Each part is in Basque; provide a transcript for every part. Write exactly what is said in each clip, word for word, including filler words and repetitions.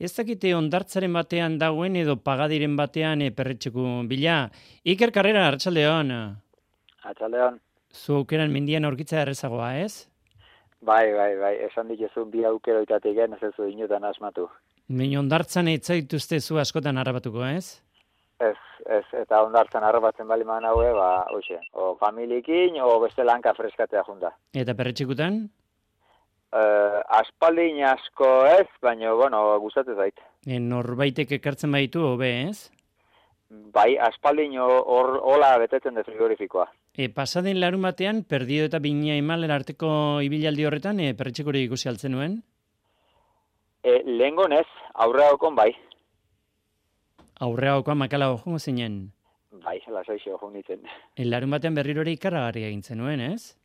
Ez dakite ondartzaren batean dagoen edo pagadiren batean e, perretxeku bila. Iker Karrera, arratsaldeon. Arratsaldeon. Zu aukeran mendian aurkitza errezagoa, ez? Bai, bai, bai, esan dituzun bi aukeroitatik ez ez zu inotan asmatu. Min ondartzan ez zaituzte zu askotan harrapatuko, ez? Ez, ez, eta ondartzan harrapatzen bali man haue, ba, hoxe, o familiekin, o beste lanka freskatea junda. Eta perretxekutan? Uh, aspaldin asko ez, baina, bueno, gustatzen zait. E, norbaitek ekartzen baitu, hobe, ez? Bai, aspaldin hor hola betetzen de frigorifikoa. E, pasaden larun batean, Perdido eta Bina Imal arteko ibilaldi horretan, e, perretxekuri ikusi altzen nuen? E, lehengon ez, aurreakon bai. Aurreagokoa makala jongo zinen? Bai, lasaixo jo nintzen. E, larun batean berrirore ikaragarria egin zenuen, ez?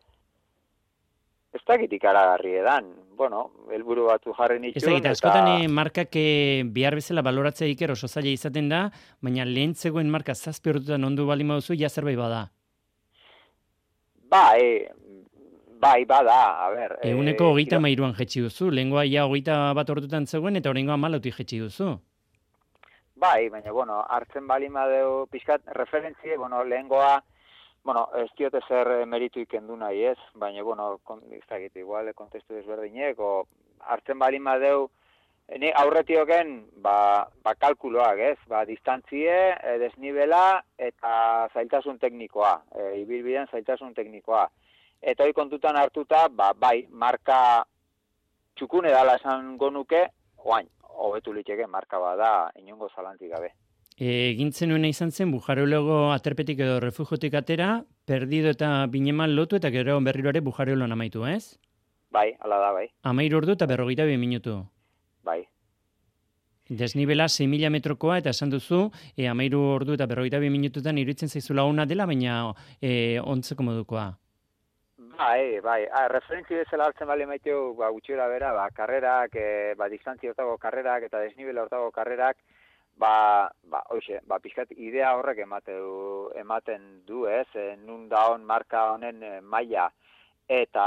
Ez dakit ikaragarri edan, bueno, helburu batzu jarri nituen. Ez dakit, askotan eta... markak behar bezala baloratzea Iker oso zaila izaten da, baina lehen zegoen marka zazpi horretutan ondu bali mauzu, ja zerbait bada. Bai, bai, bada, a ber. Eguneko hogeita mairuan jetxi duzu, lehengoa ja hogeita bat horretutan zegoen, eta horrengoa malauti jetxi duzu. Bai, baina, bueno, hartzen bali madeu pixkat referentzie, bueno, lehengoa, bueno, ez diote zer meritu ikendu nahi ez, baina, bueno, ez dakit, igual, kontestu desberdinek, o hartzen bali madeu, ni aurretioken, ba, ba kalkuloak ez, ba, distantzie, e, desnibela, eta zailtasun teknikoa, e, ibilbidean zailtasun teknikoa. Eta hori kontutan hartuta, ba, bai, marka txukune dala esango nuke, oain, hobetu liteke marka bada, inongo zalantik gabe. Egintzen nuena izan zen, Bujareologo aterpetik edo refugiotik atera, Perdido eta Binemal lotu eta gero berrirore Bujareoloan amaitu, ez? Bai, ala da, bai. Amairu ordu eta berrogeita bi minutu. Bai. Desnibela sei mila metrokoa eta esan duzu, e, amairu ordu eta berrogeita bi minututan iruditzen zaizula ona dela, baina e, ontzeko modukoa. Bai, bai, ah, referentzi bezala hartzen bali maiteu, ba, gutxera bera, ba, karrerak, e, ba, distantzia hortago karrerak eta desnibela hortago karrerak, ba, ba, hoxe, ba, pixkat idea horrek emateu, ematen du, ez, e, nun da hon marka honen e, maila, eta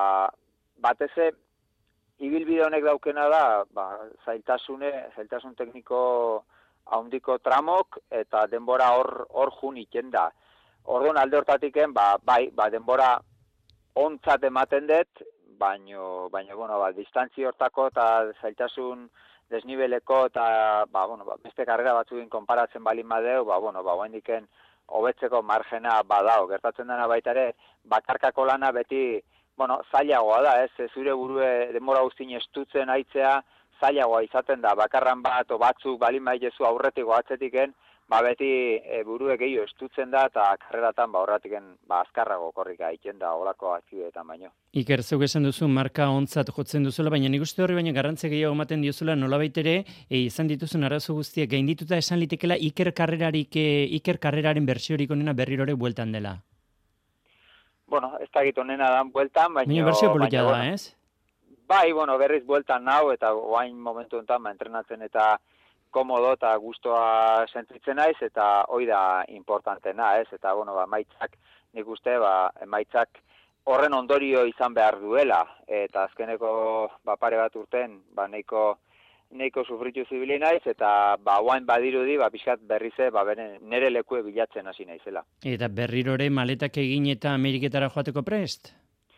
bateze, ibilbide honek daukena da, ba, zailtasune, zailtasun tekniko haundiko tramok, eta denbora hor, hor jun iten da. Orduan alde hortatiken, ba, bai, ba, denbora ontzat ematen dut, baino, baino, bueno, ba, distantzi hortako eta zailtasun desnibeleko eta, ba, bueno, ba, beste karrera batzukin konparatzen balin badeu, ba, bueno, ba, oendiken hobetzeko margena badao. Gertatzen dena baita ere, bakarkako lana beti, bueno, zailagoa da, ez, zure burue denbora guztien estutzen aitzea, zailagoa izaten da, bakarran bat o batzuk balin baitezu aurretik o atzetiken, ba beti e, burue gehiago estutzen da eta karreratan ba horratiken ba azkarrago korrika egiten da olako aktibetan baino. Iker, zeuk esan duzu marka ontzat jotzen duzula, baina nik uste horri baina garrantzia gehiago ematen diozula nolabait ere e, izan dituzun arazo guztiak gaindituta esan litekela Iker Karrerarik e, Iker Karreraren bertsiorik onena berrirore bueltan dela. Bueno, ez dakit onena dan bueltan, baina... Baina bersio polita da, bueno, ez? Bai, bueno, berriz bueltan nau eta oain momentu enten ba, entrenatzen eta komodo eta gustoa sentitzen naiz eta hori da importantena, ez? Eta, bueno, ba, emaitzak, nik uste, ba, emaitzak horren ondorio izan behar duela. Eta azkeneko ba, pare bat urten, ba, neiko, neiko sufritu zibili naiz, eta ba, oain badirudi, ba, pixkat berrize, ba, bere, nere lekue bilatzen hasi naizela. Eta berrirore maletak egin eta Ameriketara joateko prest?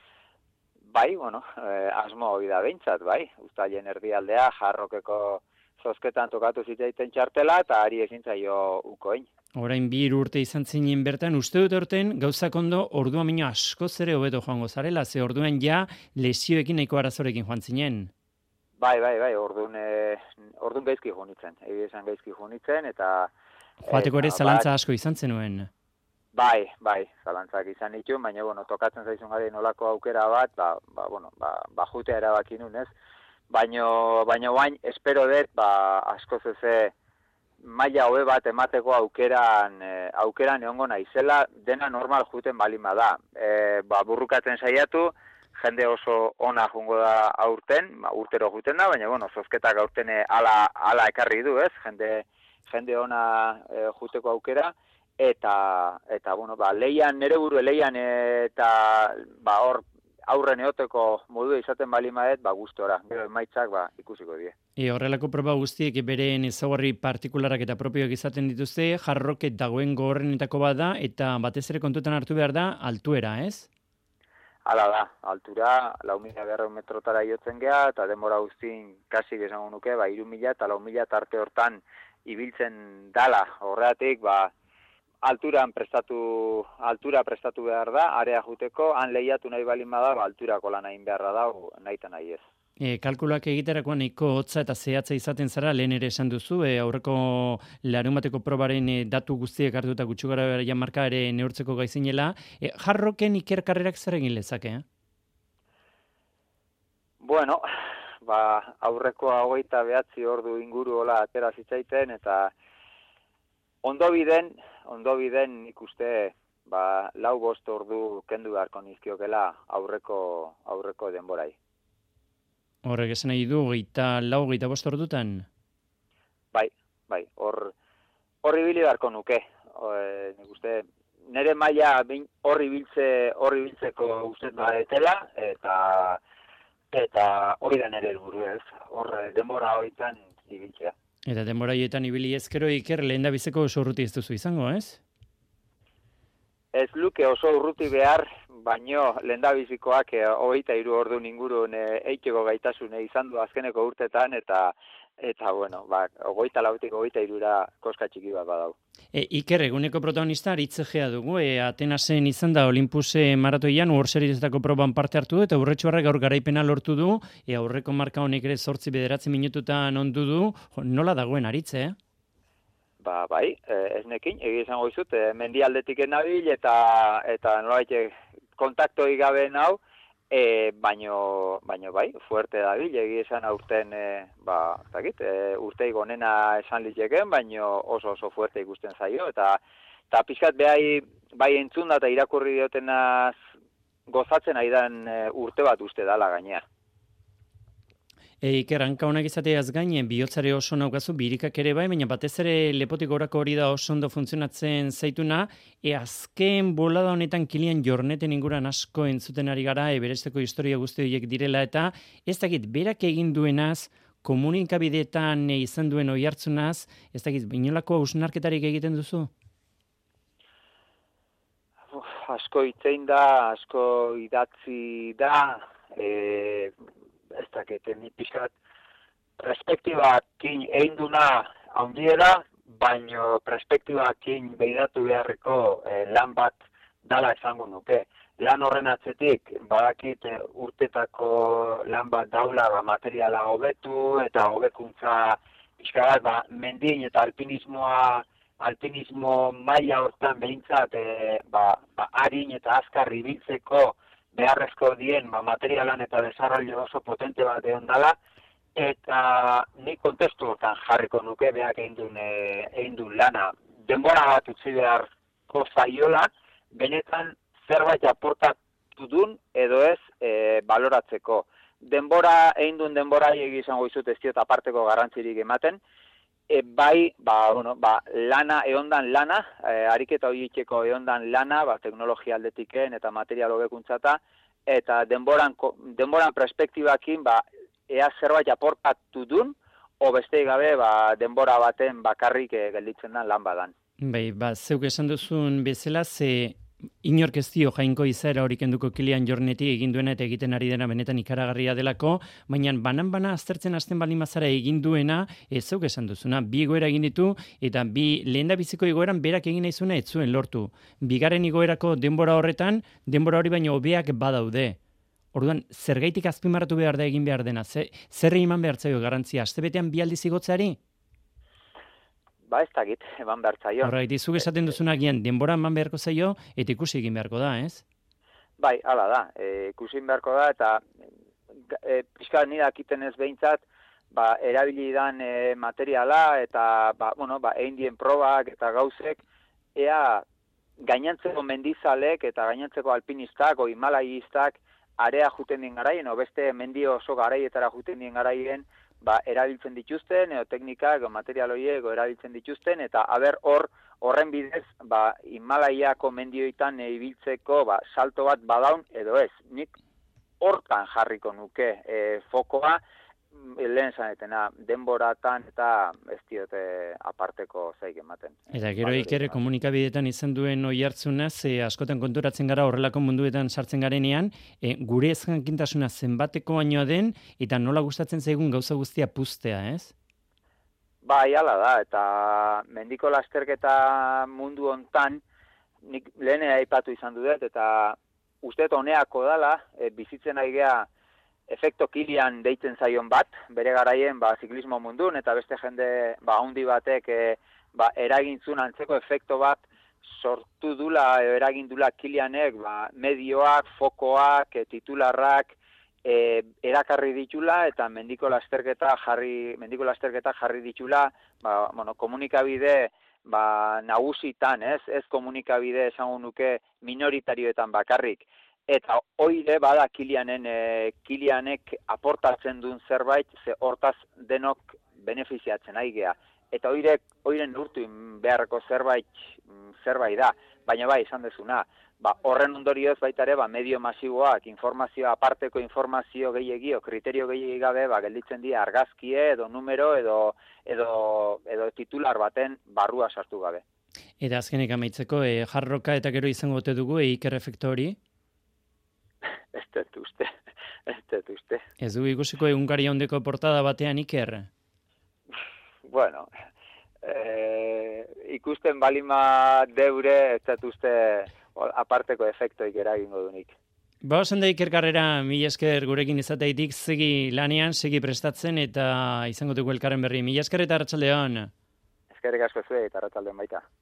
Bai, bueno, eh, asmo hori da behintzat, bai. Uztailen erdialdea, jarrokeko zozketan tokatu zitzaiten txartela, eta ari ezin zaio ukoin. Orain bi hiru urte izan zinen bertan, uste dut orten gauzak ondo orduan mino asko zere hobeto joango zarela, ze orduan ja lesioekin nahiko arazorekin joan zinen. Bai, bai, bai, orduan, e, orduan gaizki junitzen, egia esan gaizki junitzen, eta... Joateko ere zalantza asko izan zenuen. Bai, bai, zalantzak izan ditu, baina, bueno, tokatzen zaizun gari nolako aukera bat, ba, ba, bueno, ba, ba jutea erabaki nun, ez? Baino, baino bain, espero dut, ba, asko zeze maila hobe bat emateko aukeran, e, aukeran egongo naizela, dena normal juten balin bada. E, ba, burrukatzen saiatu, jende oso ona jungo da aurten, ba, urtero juten da, baina, bueno, zozketak aurten ala, ala ekarri du, ez? Jende, jende ona e, juteko aukera, eta, eta bueno, ba, leian, nere buru leian eta, ba, hor, aurren eoteko modua izaten bali maet, ba, gustora, gero emaitzak, ba, ikusiko die. E, horrelako proba guztiek beren ezaugarri partikularak eta propioak izaten dituzte, jarroket dagoen gogorrenetako bada, eta batez ere kontutan hartu behar da, altuera, ez? Hala da, altura, lau mila berreun metrotara jotzen geha, eta denbora guztin kasik esango nuke, ba, iru mila eta lau mila tarte hortan ibiltzen dala. Horregatik, ba, alturan prestatu, altura prestatu behar da, area juteko, han lehiatu nahi balin bada, ba, alturako lan egin beharra da, nahi eta nahi ez. E, kalkulak egiterakoan nahiko hotza eta zehatza izaten zara, lehen ere esan duzu, e, aurreko larumateko probaren e, datu guztiek hartuta gutxu gara marka ere neurtzeko gaizinela. E, jarroken ikerkarrerak zer egin lezake, eh? Bueno, ba, aurreko hogeita behatzi ordu inguru hola atera zitzaiten, eta ondo biden, ondo biden ikuste, ba, lau bost ordu kendu beharko nizkiokela aurreko, aurreko denborai. Horrek esan nahi du, geita lau, geita bost ordutan? Bai, bai, hor horri bili beharko nuke. E, nik uste, nire maila horri biltze, horri biltzeko uste badetela, eta eta hori da nire helburu ez. Hor denbora horietan ibiltzea. Eta denbora horietan ibili ezkero Iker lehen da bizeko oso urruti ez duzu izango, ez? Ez luke oso urruti behar, baino lehendabizikoak hogeita hiru ordu ingurun eiteko gaitasune izan du azkeneko urtetan, eta eta bueno, ba, hogeita lautik hogeita hirura koska txiki bat badau. E, Iker, eguneko protagonista Aritzegea dugu, e, Atenasen izan da Olimpuse maratoian, World Seriesetako proban parte hartu du, eta Urretxuarrek gaur garaipena lortu du, e, aurreko marka honek ere zortzi bederatzi minututan ondu du, nola dagoen Aritze, eh? Ba, bai, ez nekin, egia izango izut, mendialdetik nabil eta eta nolabait kontaktoi gabe nau, e, baino, baino bai, fuerte dabil, egia izan aurten, e, ba, zakit, e, urtei gonena esan liteken, baino oso oso fuerte ikusten zaio, eta eta pixkat behai, bai entzun da eta irakurri diotenaz gozatzen aidan e, urte bat uste dala gainea. E, Iker, hanka honak izateaz gainen, bihotzare oso naukazu, birikak ere bai, baina batez ere lepotik gorako hori da oso ondo funtzionatzen zaituna, e azken bolada honetan Kilian Jorneten inguran asko entzuten ari gara, e, beresteko historia guzti horiek direla, eta ez dakit, berak egin duenaz, komunikabideetan e, izan duen oihartzunaz, ez dakit, inolako hausnarketarik egiten duzu? Uf, asko itzein da, asko idatzi da, e, ez dakit, ni pixkat perspektibakin egin duna handiera, baino perspektibakin behiratu beharreko eh, lan bat dala esango nuke. Lan horren atzetik, badakit eh, urtetako lan bat daula ba, materiala hobetu eta hobekuntza pixkat, ba, mendien eta alpinismoa, alpinismo maila hortan behintzat eh, ba, ba, harin eta azkar ibiltzeko beharrezko dien ba, materialan eta desarrollo oso potente bat egon dela, eta nik kontestu hortan jarriko nuke behak egin duen, e, egin duen lana. Denbora bat utzi beharko zaiola, benetan zerbait aportatu duen edo ez e, baloratzeko. Denbora, egin duen denbora egi izango izut ez diot aparteko garrantzirik ematen, E, bai, ba, bueno, ba, lana, eondan lana, e, ariketa horietxeko eondan lana, ba, teknologia aldetiken eta material hobekuntzata, eta denboran, denboran perspektibakin, ba, ea zerbait aportatu dun, o beste gabe, ba, denbora baten bakarrik e, gelditzen dan lan badan. Bai, ba, zeuk esan duzun bezala, ze inork ez dio jainko izaera hori kenduko Kilian Jorneti egin duena eta egiten ari dena benetan ikaragarria delako, baina banan-bana aztertzen hasten baldin bazara egin duena, ez zeuk esan duzuna, bi igoera egin ditu, eta bi lehendabiziko igoeran berak egin nahi zuena ez zuen lortu. Bigarren igoerako denbora horretan, denbora hori baino hobeak badaude. Orduan, zergaitik azpimarratu behar da egin behar dena? Zer eman behar zaio garrantzia? Astebetean bi aldiz igotzeari? Ba ez dakit, eman behar zaio. Horregatik, zuk esaten duzuna gian, denbora eman beharko zaio, eta ikusi egin beharko da, ez? Bai, hala da, e, ikusi beharko da, eta e, pixka nire akiten ez behintzat, ba, erabili dan e, materiala, eta, ba, bueno, ba, egin dien probak eta gauzek, ea gainantzeko mendizalek eta gainantzeko alpinistak, o himalaiistak, area juten dien garaien, o beste mendi oso garaietara juten dien garaien, ba, erabiltzen dituzten, edo teknikak, edo material horiek erabiltzen dituzten, eta haber hor, horren bidez, ba, Himalaiako mendioitan ibiltzeko ba, salto bat badaun, edo ez. Nik hortan jarriko nuke e, fokoa, lehen zanetena, denboratan eta ez diote aparteko zaik ematen. Eta gero Iker komunikabideetan izan duen oihartzuna, ze askotan konturatzen gara horrelako munduetan sartzen garenean, e, gure ezjakintasuna zenbateko bainoa den, eta nola gustatzen zaigun gauza guztia puztea, ez? Bai, hala da, eta mendiko lasterketa mundu hontan, nik lehenea aipatu izan dut, eta uste honeako dala, e, bizitzen aigea efekto Kilian deitzen zaion bat, bere garaien ba, ziklismo mundun, eta beste jende ba, handi batek e, ba, eragintzun antzeko efekto bat sortu dula, eragindula Kilianek, ba, medioak, fokoak, e, titularrak, e, erakarri ditula, eta mendiko lasterketa jarri, mendiko lasterketa jarri ditula, ba, bueno, komunikabide ba, nagusitan, ez, ez komunikabide esango nuke minoritarioetan bakarrik. Eta hoire bada Kilianen, e, Kilianek aportatzen duen zerbait, ze hortaz denok benefiziatzen aigea. Eta hoire, hoire neurtu beharreko zerbait, zerbait da, baina bai, esan dezuna, ba, horren ondorioz baita ere, ba, medio masiboak, informazio, aparteko informazio gehiagio, kriterio gehiagi gabe, ba, gelditzen dira argazkie, edo numero, edo, edo, edo titular baten barrua sartu gabe. Eta azkenik amaitzeko, e, jarroka eta gero izango ote dugu, e, Iker efektu hori? Ez dut uste, ez dut uste. Ez du ikusiko egunkari handeko portada batean Iker? Bueno, eh, ikusten balima deure, ez dut uste aparteko efektoik eragingo dunik. Ba, osan da Iker Karrera, mila esker gurekin izateitik, segi lanean, segi prestatzen eta izango dugu elkarren berri. Mila esker eta arratsaldeon. Eskerrik asko zuei eta arratsaldeon baita.